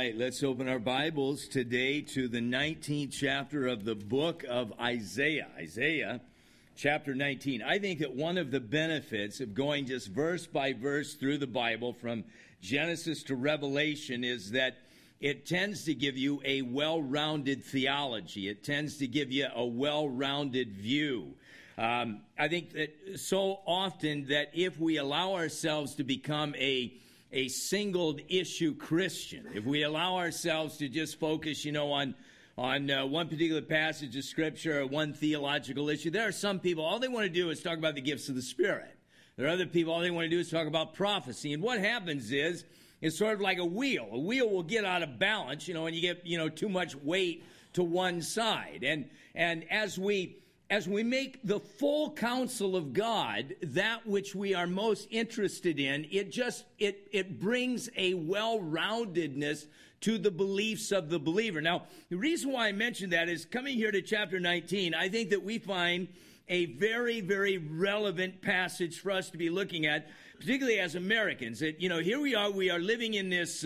right, let's open our Bibles today to the 19th chapter of the book of Isaiah. Isaiah chapter 19. I think that one of the benefits of going just verse by verse through the Bible from Genesis to Revelation is that it tends to give you a well-rounded theology. It tends to give you a well-rounded view. I think that so often that if we allow ourselves to become a singled issue Christian, if we allow ourselves to just focus, on one particular passage of Scripture or one theological issue, there are some people, all they want to do is talk about the gifts of the Spirit. There are other people, all they want to do is talk about prophecy. And what happens is, it's sort of like a wheel. A wheel will get out of balance, and you get, too much weight to one side. And as we make the full counsel of God that which we are most interested in, it brings a well-roundedness to the beliefs of the believer. Now, the reason why I mentioned that is coming here to chapter 19, I think that we find a very, very relevant passage for us to be looking at, particularly as Americans. That, here we are living in this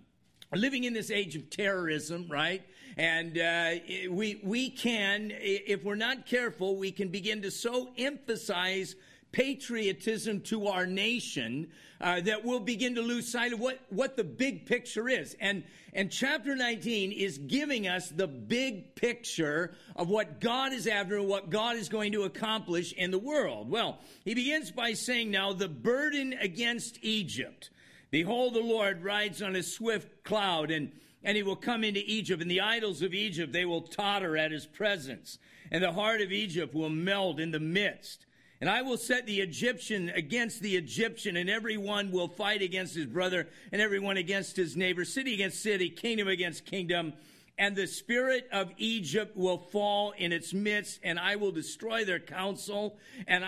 age of terrorism, right? And we can, if we're not careful, we can begin to so emphasize patriotism to our nation that we'll begin to lose sight of what the big picture is. And chapter 19 is giving us the big picture of what God is after and what God is going to accomplish in the world. Well, he begins by saying now, the burden against Egypt. Behold, the Lord rides on a swift cloud, and he will come into Egypt, and the idols of Egypt, they will totter at his presence, and the heart of Egypt will melt in the midst. And I will set the Egyptian against the Egyptian, and every one will fight against his brother, and every one against his neighbor, city against city, kingdom against kingdom. And the spirit of Egypt will fall in its midst, and I will destroy their counsel, and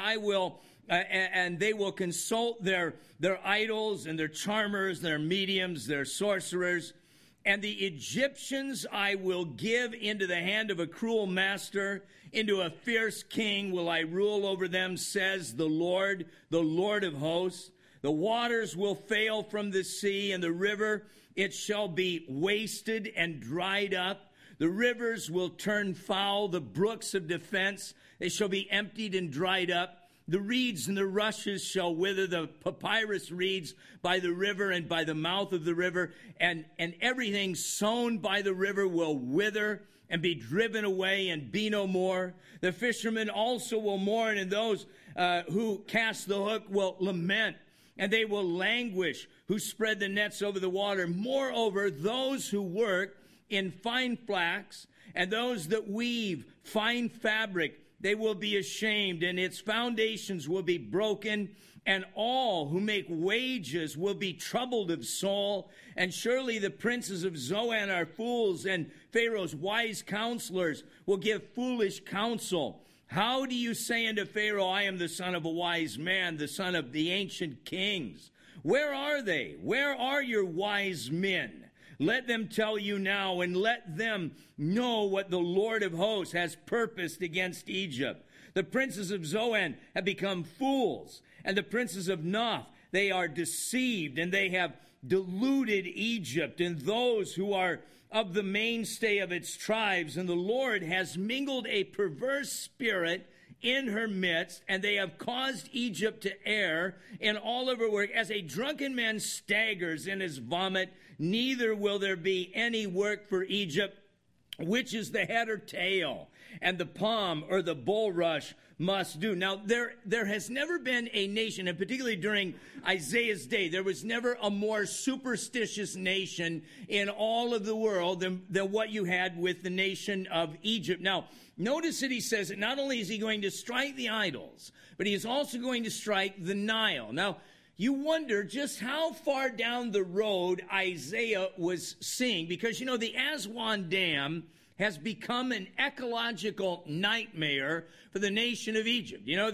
and they will consult their idols and their charmers, their mediums, their sorcerers. And the Egyptians I will give into the hand of a cruel master, into a fierce king will I rule over them, says the Lord of hosts. The waters will fail from the sea, and the river, it shall be wasted and dried up. The rivers will turn foul, the brooks of defense, they shall be emptied and dried up. The reeds and the rushes shall wither, the papyrus reeds by the river and by the mouth of the river, and everything sown by the river will wither and be driven away and be no more. The fishermen also will mourn, and those who cast the hook will lament, and they will languish who spread the nets over the water. Moreover, those who work in fine flax and those that weave fine fabric, they will be ashamed, and its foundations will be broken, and all who make wages will be troubled of soul. And surely the princes of Zoan are fools, and Pharaoh's wise counselors will give foolish counsel. How do you say unto Pharaoh, I am the son of a wise man, the son of the ancient kings? Where are they? Where are your wise men? Let them tell you now, and let them know what the Lord of hosts has purposed against Egypt. The princes of Zoan have become fools, and the princes of Noph, they are deceived, and they have deluded Egypt and those who are of the mainstay of its tribes. And the Lord has mingled a perverse spirit in her midst, and they have caused Egypt to err in all of her work. As a drunken man staggers in his vomit, neither will there be any work for Egypt, which is the head or tail, and the palm or the bulrush must do. Now, there has never been a nation, and particularly during Isaiah's day, there was never a more superstitious nation in all of the world than what you had with the nation of Egypt. Now, notice that he says that not only is he going to strike the idols, but he is also going to strike the Nile. Now, you wonder just how far down the road Isaiah was seeing, because, the Aswan Dam has become an ecological nightmare for the nation of Egypt.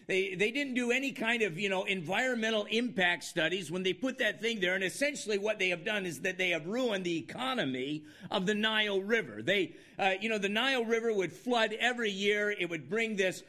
didn't do any kind of, environmental impact studies when they put that thing there. And essentially what they have done is that they have ruined the economy of the Nile River. The Nile River would flood every year. It would bring this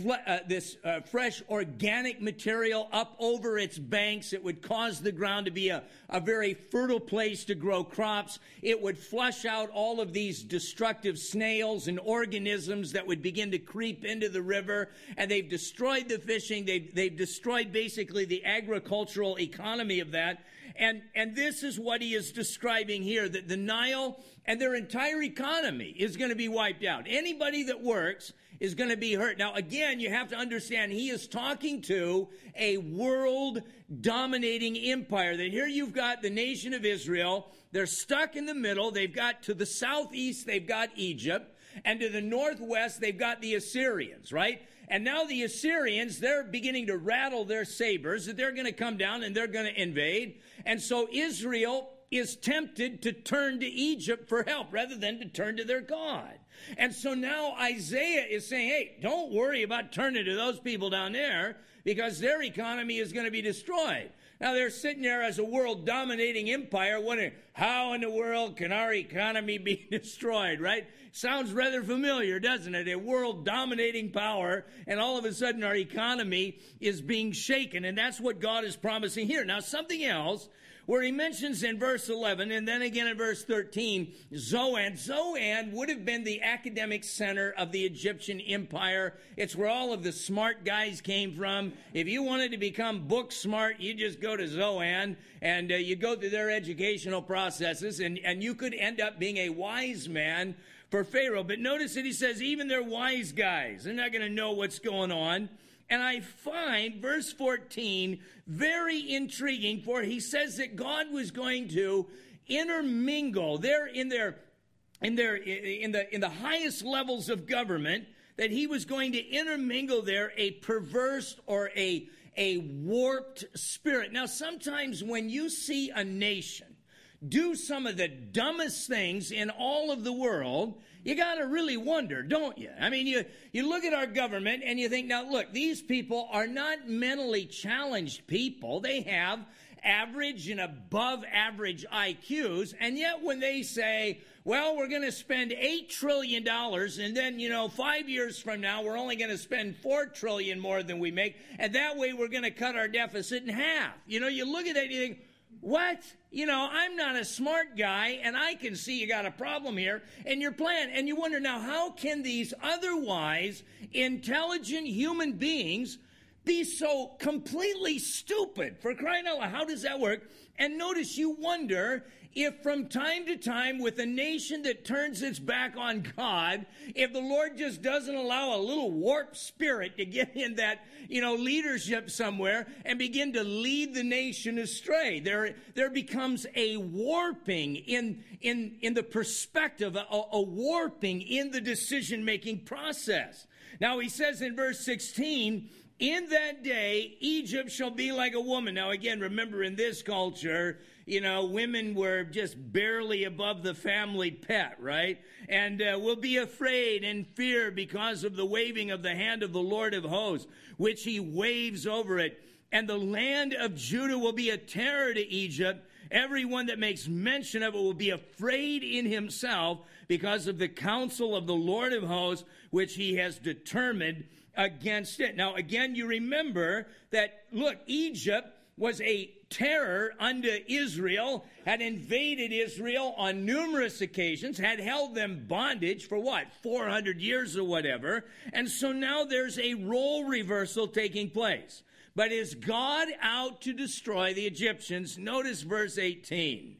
fresh organic material up over its banks. It would cause the ground to be a very fertile place to grow crops. It would flush out all of these destructive snails and organisms that would begin to creep into the river. And they've destroyed the fishing. They've destroyed basically the agricultural economy of that. And this is what he is describing here, that the Nile and their entire economy is going to be wiped out. Anybody that works is going to be hurt. Now, again, you have to understand, he is talking to a world-dominating empire. That here you've got the nation of Israel. They're stuck in the middle. They've got to the southeast, they've got Egypt. And to the northwest, they've got the Assyrians, right? And now the Assyrians, they're beginning to rattle their sabers, that they're going to come down and they're going to invade. And so Israel is tempted to turn to Egypt for help rather than to turn to their God. And so now Isaiah is saying, hey, don't worry about turning to those people down there because their economy is going to be destroyed. Now they're sitting there as a world-dominating empire wondering, how in the world can our economy be destroyed, right? Sounds rather familiar, doesn't it? A world-dominating power, and all of a sudden our economy is being shaken, and that's what God is promising here. Now something else, where he mentions in verse 11, and then again in verse 13, Zoan. Zoan would have been the academic center of the Egyptian empire. It's where all of the smart guys came from. If you wanted to become book smart, you just go to Zoan, and you go through their educational processes, and you could end up being a wise man for Pharaoh. But notice that he says, even their wise guys, they're not going to know what's going on. And I find verse 14 very intriguing, for he says that God was going to intermingle there in the highest levels of government, that he was going to intermingle there a perverse or a warped spirit. Now, sometimes when you see a nation do some of the dumbest things in all of the world, you got to really wonder, don't you? I mean, you look at our government and you think, now look, these people are not mentally challenged people. They have average and above average IQs. And yet when they say, well, we're going to spend $8 trillion and then, 5 years from now, we're only going to spend $4 trillion more than we make. And that way we're going to cut our deficit in half. You look at that and you think, what? I'm not a smart guy, and I can see you got a problem here in your plan. And you wonder, now, how can these otherwise intelligent human beings be so completely stupid? For crying out loud, how does that work? And notice, you wonder if from time to time, with a nation that turns its back on God, if the Lord just doesn't allow a little warped spirit to get in that, leadership somewhere and begin to lead the nation astray. There becomes a warping in the perspective, a warping in the decision-making process. Now, he says in verse 16, in that day, Egypt shall be like a woman. Now, again, remember in this culture, women were just barely above the family pet, right? And will be afraid and fear because of the waving of the hand of the Lord of hosts, which he waves over it. And the land of Judah will be a terror to Egypt. Everyone that makes mention of it will be afraid in himself because of the counsel of the Lord of hosts, which he has determined against it. Now, again, you remember that, look, Egypt was a terror unto Israel, had invaded Israel on numerous occasions, had held them bondage for 400 years or whatever. And so now there's a role reversal taking place. But is God out to destroy the Egyptians? Notice verse 18.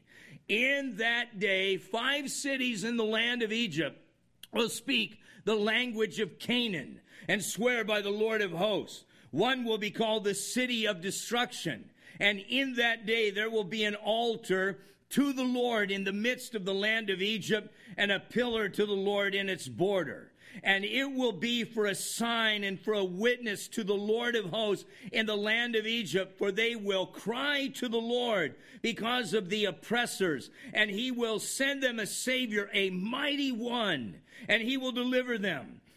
In that day, 5 cities in the land of Egypt will speak the language of Canaan and swear by the Lord of hosts. One will be called the city of destruction. And in that day there will be an altar to the Lord in the midst of the land of Egypt, and a pillar to the Lord in its border. And it will be for a sign and for a witness to the Lord of hosts in the land of Egypt, for they will cry to the Lord because of the oppressors, and he will send them a Savior, a mighty one, and he will deliver them.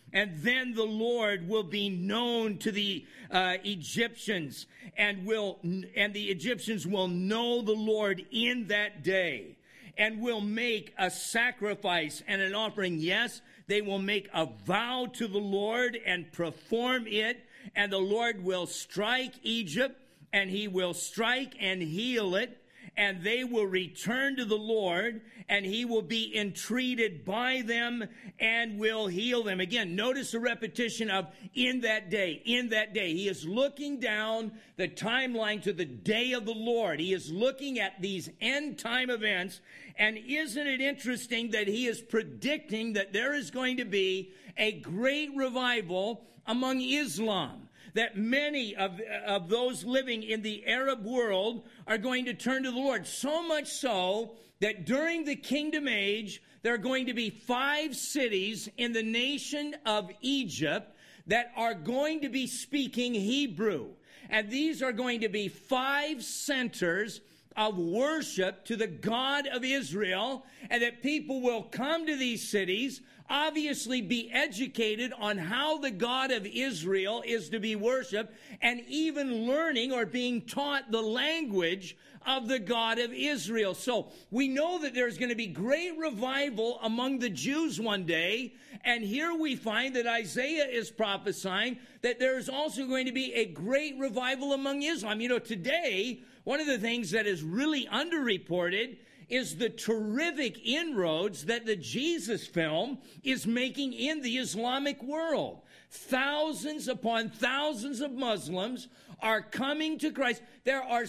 And then the Lord will be known to the Egyptians, and the Egyptians will know the Lord in that day, and will make a sacrifice and an offering. Yes, they will make a vow to the Lord and perform it, and the Lord will strike Egypt, and he will strike and heal it, and they will return to the Lord, and he will be entreated by them and will heal them. Again, notice the repetition of in that day, in that day. He is looking down the timeline to the day of the Lord. He is looking at these end time events, and isn't it interesting that he is predicting that there is going to be a great revival among Islam? That many of those living in the Arab world are going to turn to the Lord. So much so that during the kingdom age, there are going to be 5 cities in the nation of Egypt that are going to be speaking Hebrew. And these are going to be 5 centers of worship to the God of Israel, and that people will come to these cities, obviously be educated on how the God of Israel is to be worshiped, and even learning or being taught the language of the God of Israel. So we know that there's going to be great revival among the Jews one day, and here we find that Isaiah is prophesying that there is also going to be a great revival among Islam. You know, today, one of the things that is really underreported is the terrific inroads that the Jesus film is making in the Islamic world. Thousands upon thousands of Muslims are coming to Christ. There are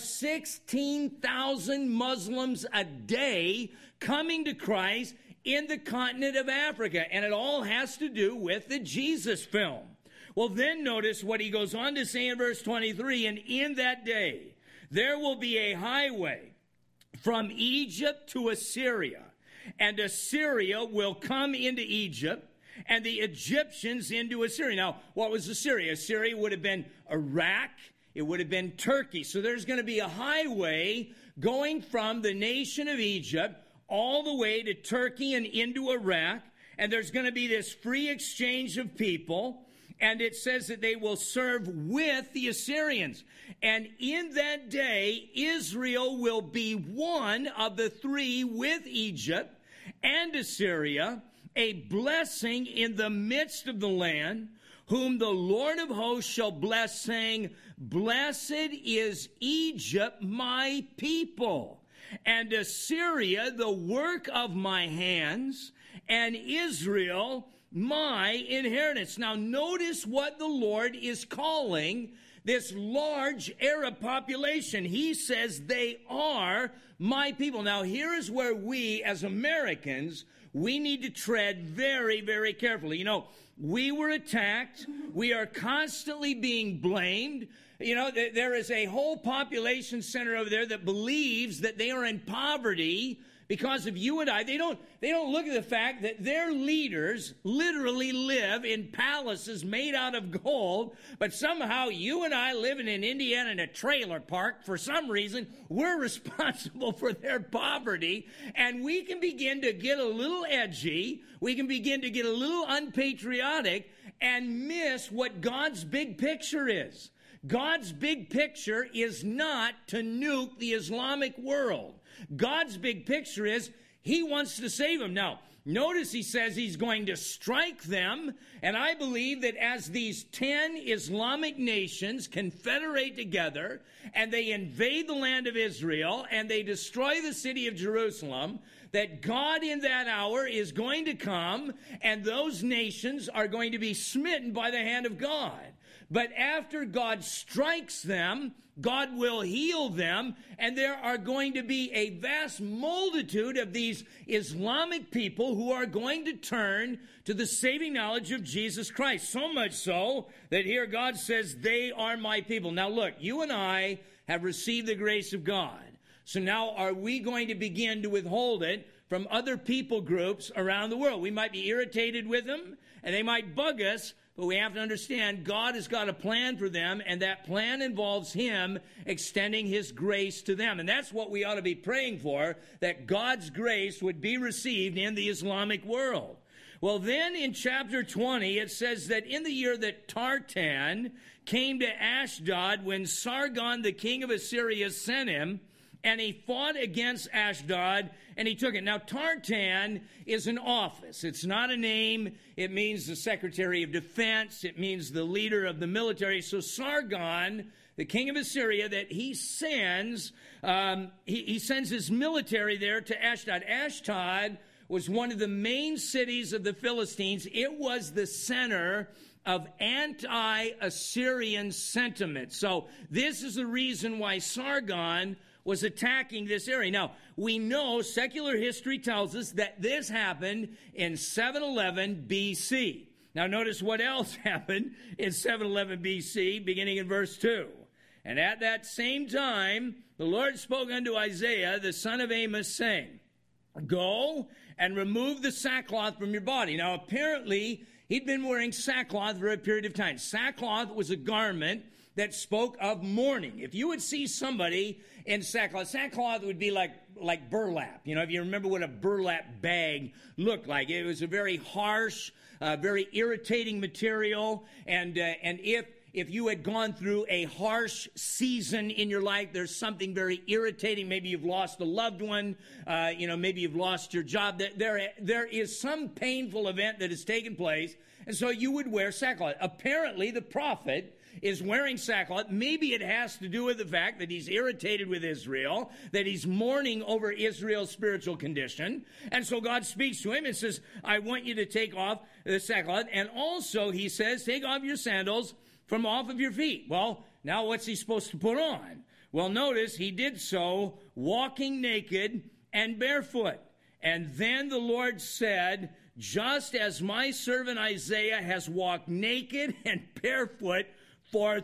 16,000 Muslims a day coming to Christ in the continent of Africa, and it all has to do with the Jesus film. Well, then notice what he goes on to say in verse 23, and in that day there will be a highway from Egypt to Assyria, and Assyria will come into Egypt, and the Egyptians into Assyria. Now, what was Assyria? Assyria would have been Iraq. It would have been Turkey. So there's going to be a highway going from the nation of Egypt all the way to Turkey and into Iraq, and there's going to be this free exchange of people. And it says that they will serve with the Assyrians. And in that day, Israel will be one of the 3 with Egypt and Assyria, a blessing in the midst of the land, whom the Lord of hosts shall bless, saying, Blessed is Egypt, my people, and Assyria, the work of my hands, and Israel, my inheritance. Now notice what the Lord is calling this large Arab population. He says they are my people. Now here is where we as Americans, we need to tread very, very carefully. You know, we were attacked. We are constantly being blamed. You know, there is a whole population center over there that believes that they are in poverty because of you and I. They don't look at the fact that their leaders literally live in palaces made out of gold, but somehow you and I living in Indiana in a trailer park, for some reason, we're responsible for their poverty, and we can begin to get a little edgy, we can begin to get a little unpatriotic, and miss what God's big picture is. God's big picture is not to nuke the Islamic world. God's big picture is he wants to save them. Now, notice he says he's going to strike them, and I believe that as these 10 Islamic nations confederate together and they invade the land of Israel and they destroy the city of Jerusalem, that God in that hour is going to come and those nations are going to be smitten by the hand of God. But after God strikes them, God will heal them, and there are going to be a vast multitude of these Islamic people who are going to turn to the saving knowledge of Jesus Christ. So much so that here God says, they are my people. Now look, you and I have received the grace of God. So now are we going to begin to withhold it from other people groups around the world? We might be irritated with them, and they might bug us, but we have to understand God has got a plan for them, and that plan involves him extending his grace to them. And that's what we ought to be praying for, that God's grace would be received in the Islamic world. Well, then in chapter 20, it says that in the year that Tartan came to Ashdod, when Sargon, the king of Assyria, sent him, and he fought against Ashdod, and he took it. Now, Tartan is an office. It's not a name. It means the Secretary of Defense. It means the leader of the military. So Sargon, the king of Assyria, that he sends, he sends his military there to Ashdod. Ashdod was one of the main cities of the Philistines. It was the center of anti-Assyrian sentiment. So this is the reason why Sargon was attacking this area. Now, we know secular history tells us that this happened in 711 BC. Now, notice what else happened in 711 BC, beginning in verse 2. And at that same time, the Lord spoke unto Isaiah, the son of Amos, saying, Go and remove the sackcloth from your body. Now, apparently, he'd been wearing sackcloth for a period of time. Sackcloth was a garment that spoke of mourning. If you would see somebody in sackcloth would be like burlap. You know, if you remember what a burlap bag looked like, it was a very harsh, very irritating material. And if you had gone through a harsh season in your life, there's something very irritating. Maybe you've lost a loved one. Maybe you've lost your job. There is some painful event that has taken place, and so you would wear sackcloth. Apparently, the prophet is wearing sackcloth. Maybe it has to do with the fact that he's irritated with Israel, that he's mourning over Israel's spiritual condition. And so God speaks to him and says, I want you to take off the sackcloth. And also, he says, take off your sandals from off of your feet. Well, now what's he supposed to put on? Well, notice he did so walking naked and barefoot. And then the Lord said, just as my servant Isaiah has walked naked and barefoot for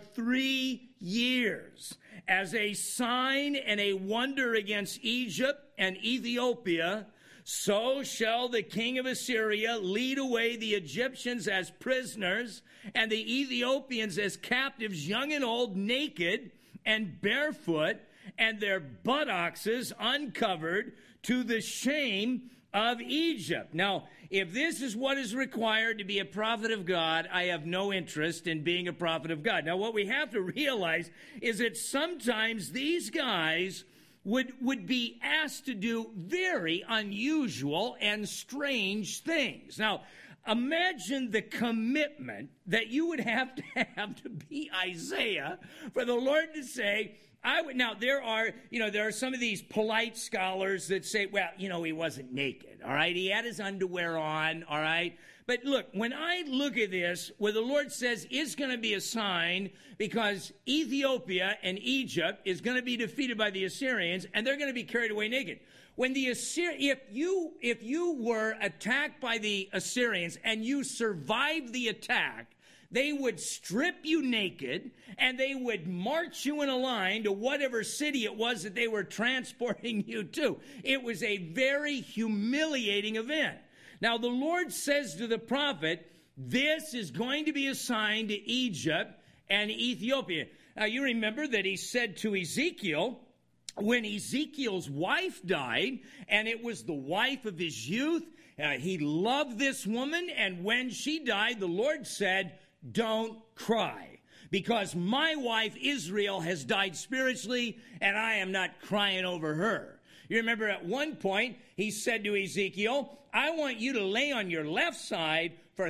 3 years, as a sign and a wonder against Egypt and Ethiopia, so shall the king of Assyria lead away the Egyptians as prisoners and the Ethiopians as captives, young and old, naked and barefoot, and their buttocks uncovered, to the shame of Egypt. Now, if this is what is required to be a prophet of God, I have no interest in being a prophet of God. Now, what we have to realize is that sometimes these guys would be asked to do very unusual and strange things. Now, imagine the commitment that you would have to be Isaiah for the Lord to say, now, there are some of these polite scholars that say, well, he wasn't naked, all right? He had his underwear on, all right? But look, when I look at this, where the Lord says it's going to be a sign because Ethiopia and Egypt is going to be defeated by the Assyrians, and they're going to be carried away naked. When if you were attacked by the Assyrians and you survived the attack, they would strip you naked, and they would march you in a line to whatever city it was that they were transporting you to. It was a very humiliating event. Now, the Lord says to the prophet, this is going to be a sign to Egypt and Ethiopia. Now, you remember that he said to Ezekiel, when Ezekiel's wife died, and it was the wife of his youth, he loved this woman, and when she died, the Lord said, don't cry, because my wife Israel has died spiritually, and I am not crying over her. You remember at one point, he said to Ezekiel, I want you to lay on your left side for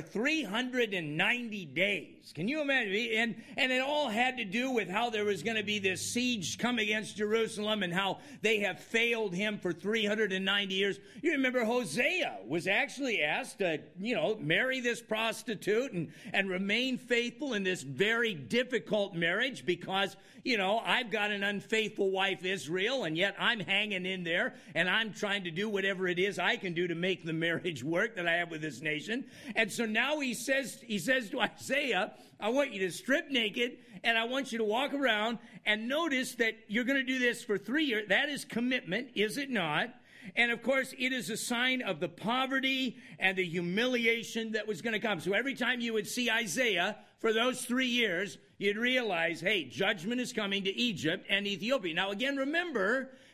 390 days. Can you imagine? And it all had to do with how there was going to be this siege come against Jerusalem and how they have failed him for 390 years. You remember Hosea was actually asked to, marry this prostitute and remain faithful in this very difficult marriage because, I've got an unfaithful wife, Israel, and yet I'm hanging in there and I'm trying to do whatever it is I can do to make the marriage work that I have with this nation. And so now he says to Isaiah, I want you to strip naked and I want you to walk around, and notice that you're going to do this for 3 years. That is commitment, is it not? And of course, it is a sign of the poverty and the humiliation that was going to come. So every time you would see Isaiah for those 3 years, you'd realize, hey, judgment is coming to Egypt and Ethiopia. Now again, remember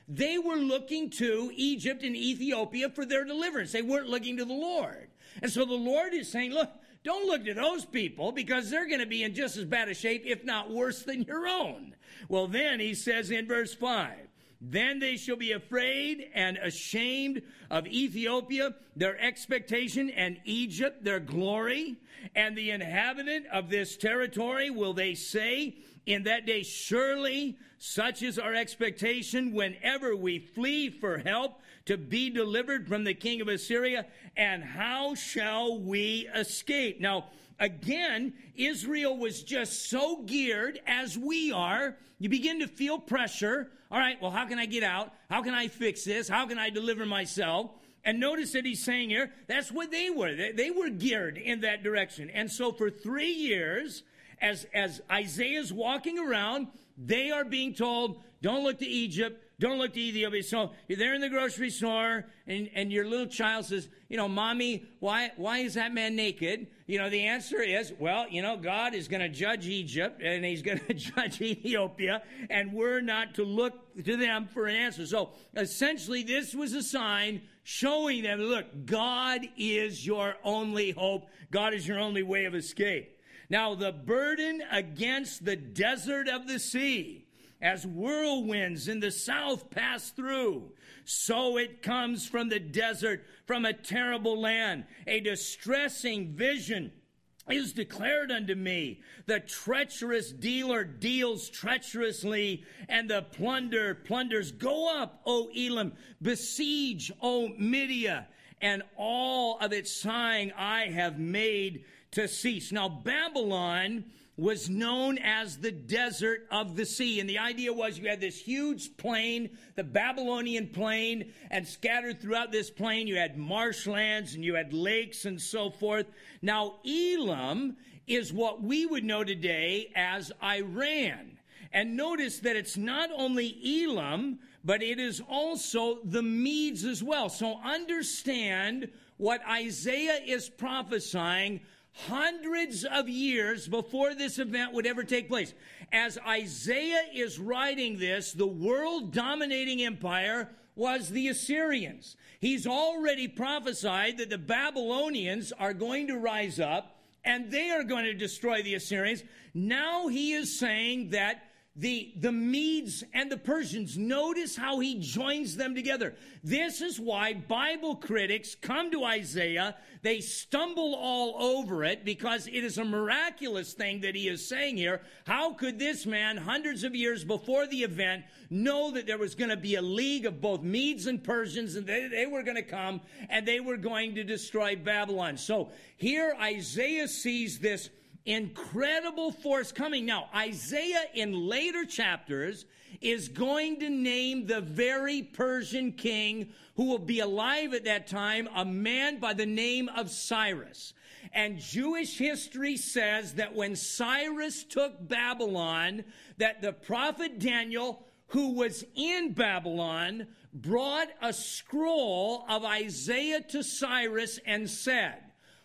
they were looking to Egypt and Ethiopia for their deliverance. They weren't looking to the Lord. And so the Lord is saying, look, don't look to those people because they're going to be in just as bad a shape, if not worse than your own. Well, then he says in verse 5, then they shall be afraid and ashamed of Ethiopia, their expectation, and Egypt, their glory. And the inhabitant of this territory will they say, in that day, surely such is our expectation whenever we flee for help to be delivered from the king of Assyria. And how shall we escape? Now, again, Israel was just so geared as we are. You begin to feel pressure. All right, well, how can I get out? How can I fix this? How can I deliver myself? And notice that he's saying here, that's what they were. They were geared in that direction. And so for 3 years, as Isaiah's walking around, they are being told, don't look to Egypt, don't look to Ethiopia. So you're there in the grocery store, and your little child says, Mommy, why is that man naked? The answer is, well, God is going to judge Egypt, and he's going to judge Ethiopia, and we're not to look to them for an answer. So essentially, this was a sign showing them, look, God is your only hope. God is your only way of escape. Now, the burden against the desert of the sea, as whirlwinds in the south pass through, so it comes from the desert, from a terrible land. A distressing vision is declared unto me. The treacherous dealer deals treacherously, and the plunders. Go up, O Elam, besiege, O Midia, and all of its sighing I have made to cease. Now, Babylon was known as the desert of the sea. And the idea was you had this huge plain, the Babylonian plain, and scattered throughout this plain you had marshlands and you had lakes and so forth. Now, Elam is what we would know today as Iran. And notice that it's not only Elam, but it is also the Medes as well. So understand what Isaiah is prophesying hundreds of years before this event would ever take place. As Isaiah is writing this, the world-dominating empire was the Assyrians. He's already prophesied that the Babylonians are going to rise up and they are going to destroy the Assyrians. Now he is saying that the Medes and the Persians, notice how he joins them together. This is why Bible critics come to Isaiah. They stumble all over it because it is a miraculous thing that he is saying here. How could this man, hundreds of years before the event, know that there was going to be a league of both Medes and Persians, and they were going to come and they were going to destroy Babylon? So here Isaiah sees this incredible force coming. Now, Isaiah in later chapters is going to name the very Persian king who will be alive at that time, a man by the name of Cyrus. And Jewish history says that when Cyrus took Babylon, that the prophet Daniel, who was in Babylon, brought a scroll of Isaiah to Cyrus and said,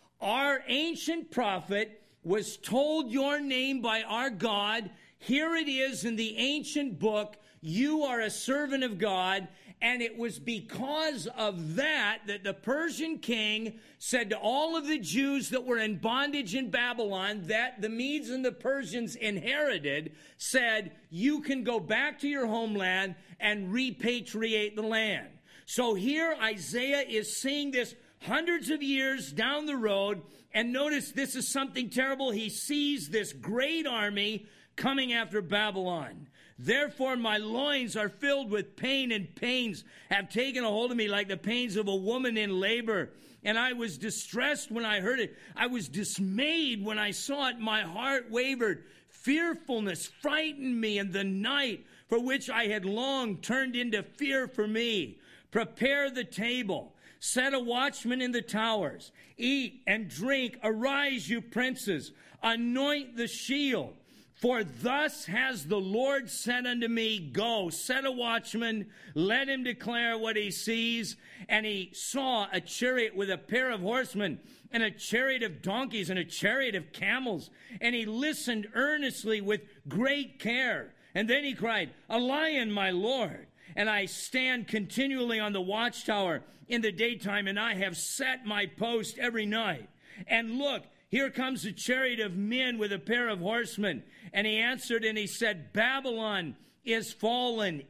our ancient prophet was told your name by our God. Here it is in the ancient book. You are a servant of God. And it was because of that that the Persian king said to all of the Jews that were in bondage in Babylon that the Medes and the Persians inherited, said, you can go back to your homeland and repatriate the land. So here Isaiah is seeing this hundreds of years down the road. And notice this is something terrible. He sees this great army coming after Babylon. Therefore, my loins are filled with pain, and pains have taken a hold of me like the pains of a woman in labor. And I was distressed when I heard it. I was dismayed when I saw it. My heart wavered. Fearfulness frightened me, and the night for which I had longed turned into fear for me. Prepare the table. Set a watchman in the towers. Eat and drink. Arise, you princes. Anoint the shield. For thus has the Lord said unto me, go, set a watchman, let him declare what he sees. And he saw a chariot with a pair of horsemen, and a chariot of donkeys, and a chariot of camels. And he listened earnestly with great care. And then he cried, a lion, my Lord. and I stand continually on the watchtower in the daytime, and I have set my post every night. And look, here comes a chariot of men with a pair of horsemen. And he answered and he said, Babylon is fallen,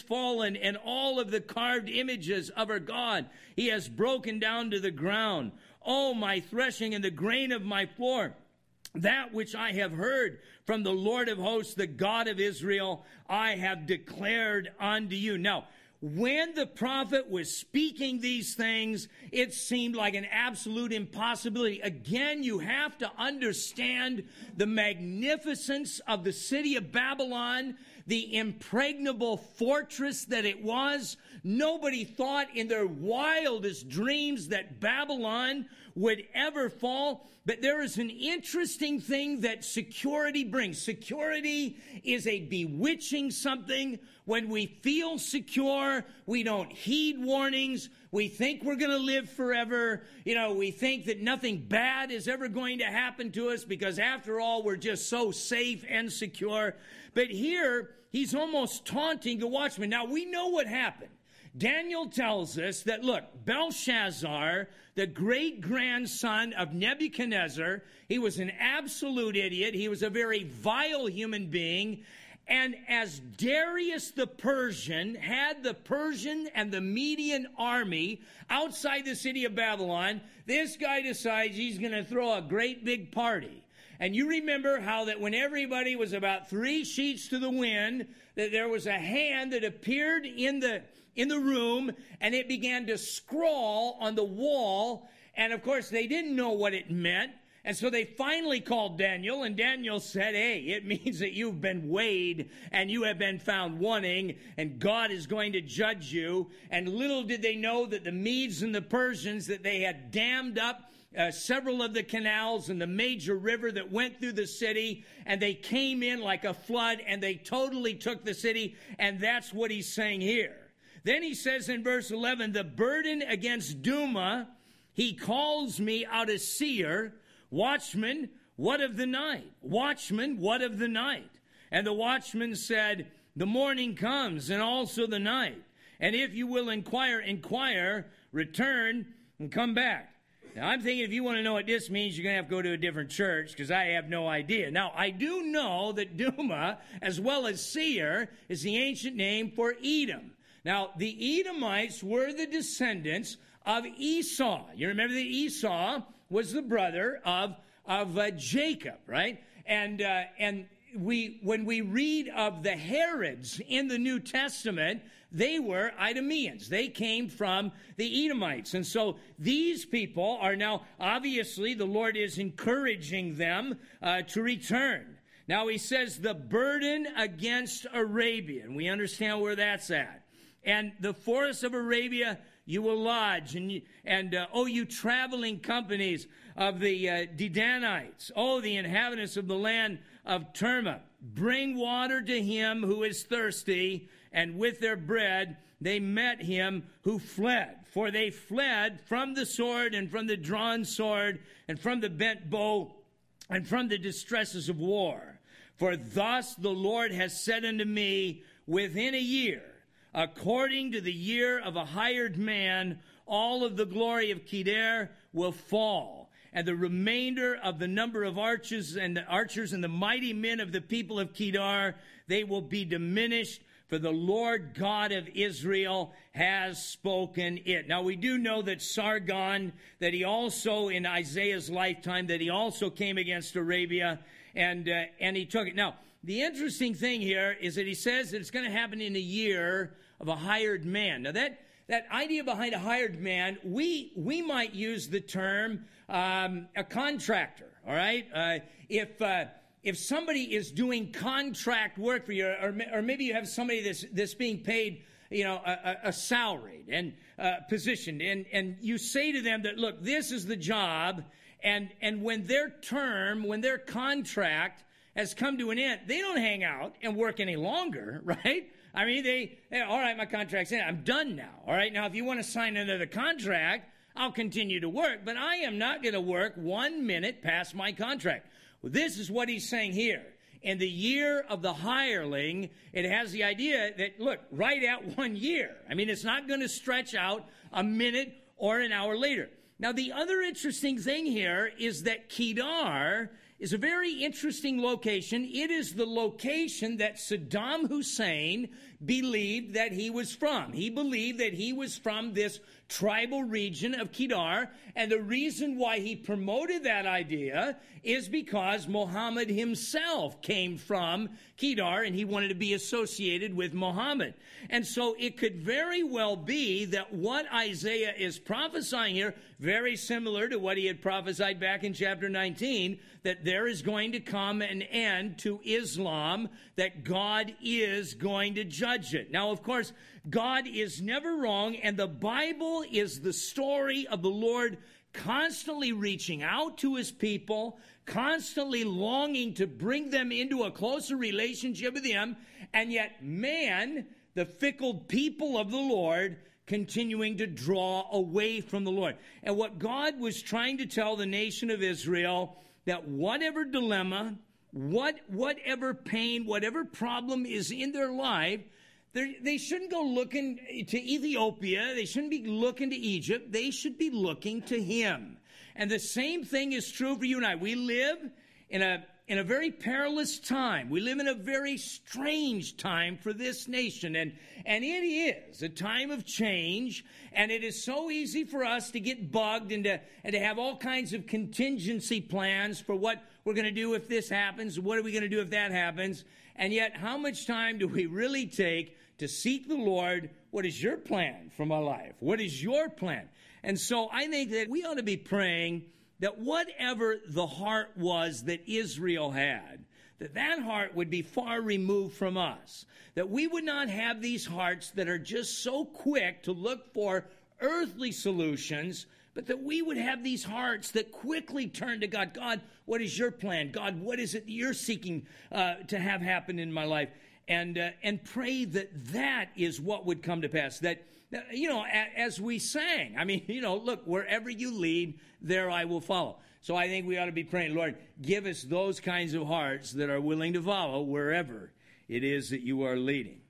and all of the carved images of her God he has broken down to the ground. Oh, my threshing and the grain of my floor, that which I have heard from the Lord of hosts, the God of Israel, I have declared unto you. Now, when the prophet was speaking these things, it seemed like an absolute impossibility. Again, you have to understand the magnificence of the city of Babylon, the impregnable fortress that it was. Nobody thought in their wildest dreams that Babylon would ever fall. But there is an interesting thing that security brings. Security is a bewitching something. When we feel secure, we don't heed warnings. We think we're going to live forever. We think that nothing bad is ever going to happen to us because after all, we're just so safe and secure. But here, he's almost taunting the watchman. Now, we know what happened. Daniel tells us that, look, Belshazzar, the great-grandson of Nebuchadnezzar, he was an absolute idiot. He was a very vile human being. And as Darius the Persian had the Persian and the Median army outside the city of Babylon, this guy decides he's going to throw a great big party. And you remember how that when everybody was about 3 sheets to the wind, that there was a hand that appeared in the room, and it began to scrawl on the wall. And of course, they didn't know what it meant. And so they finally called Daniel, and Daniel said, hey, it means that you've been weighed and you have been found wanting, and God is going to judge you. And little did they know that the Medes and the Persians, that they had dammed up several of the canals and the major river that went through the city, and they came in like a flood, and they totally took the city. And that's what he's saying here. Then he says in verse 11, the burden against Duma, he calls me out of Seir. Watchman, what of the night? Watchman, what of the night? And the watchman said, the morning comes, and also the night. And if you will inquire, return, and come back. Now, I'm thinking if you want to know what this means, you're going to have to go to a different church, because I have no idea. Now, I do know that Duma, as well as Seir, is the ancient name for Edom. Now, the Edomites were the descendants of Esau. You remember that Esau was the brother of Jacob, right? And when we read of the Herods in the New Testament, they were Idumeans. They came from the Edomites. And so these people are now, obviously, the Lord is encouraging them to return. Now, he says the burden against Arabia, and we understand where that's at. And the forests of Arabia you will lodge, and you traveling companies of the Dedanites, the inhabitants of the land of Terma, bring water to him who is thirsty, and with their bread they met him who fled. For they fled from the sword, and from the drawn sword, and from the bent bow, and from the distresses of war. For thus the Lord has said unto me, within a year, according to the year of a hired man, all of the glory of Kedar will fall, and the remainder of the number of archers and the mighty men of the people of Kedar, they will be diminished, for the Lord God of Israel has spoken it. Now, we do know that Sargon, that he also, in Isaiah's lifetime, that he also came against Arabia, and he took it. Now, the interesting thing here is that he says that it's going to happen in a year of a hired man. Now, that idea behind a hired man, we might use the term a contractor, all right? If somebody is doing contract work for you, or maybe you have somebody that's being paid, a salaried and positioned, and you say to them that, look, this is the job, and when their contract has come to an end, they don't hang out and work any longer, right? I mean, all right, my contract's in. I'm done now. All right, now if you want to sign another contract, I'll continue to work, but I am not going to work 1 minute past my contract. Well, this is what he's saying here. in the year of the hireling, it has the idea that, look, right at 1 year. I mean, it's not going to stretch out a minute or an hour later. Now, the other interesting thing here is that Kedar is a very interesting location. It is the location that Saddam Hussein believed that he was from. He believed that he was from this tribal region of Kedar, and the reason why he promoted that idea is because Muhammad himself came from Kedar, and he wanted to be associated with Muhammad. And so it could very well be that what Isaiah is prophesying here, very similar to what he had prophesied back in chapter 19, that there is going to come an end to Islam, that God is going to judge it. Now, of course, God is never wrong, and the Bible is the story of the Lord constantly reaching out to his people, constantly longing to bring them into a closer relationship with him, and yet man, the fickle people of the Lord, continuing to draw away from the Lord. And what God was trying to tell the nation of Israel, that whatever dilemma, whatever pain, whatever problem is in their life, they shouldn't go looking to Ethiopia. They shouldn't be looking to Egypt. They should be looking to him. And the same thing is true for you and I. We live in a very perilous time. We live in a very strange time for this nation. And it is a time of change. And it is so easy for us to get bugged and to have all kinds of contingency plans for what we're going to do if this happens. What are we going to do if that happens? And yet, how much time do we really take to seek the Lord? What is your plan for my life? What is your plan? And so I think that we ought to be praying that whatever the heart was that Israel had, that heart would be far removed from us. That we would not have these hearts that are just so quick to look for earthly solutions, but that we would have these hearts that quickly turn to God. God, what is your plan? God, what is it that you're seeking to have happen in my life? And pray that is what would come to pass. That, as we sang, look, wherever you lead, there I will follow. So I think we ought to be praying, Lord, give us those kinds of hearts that are willing to follow wherever it is that you are leading.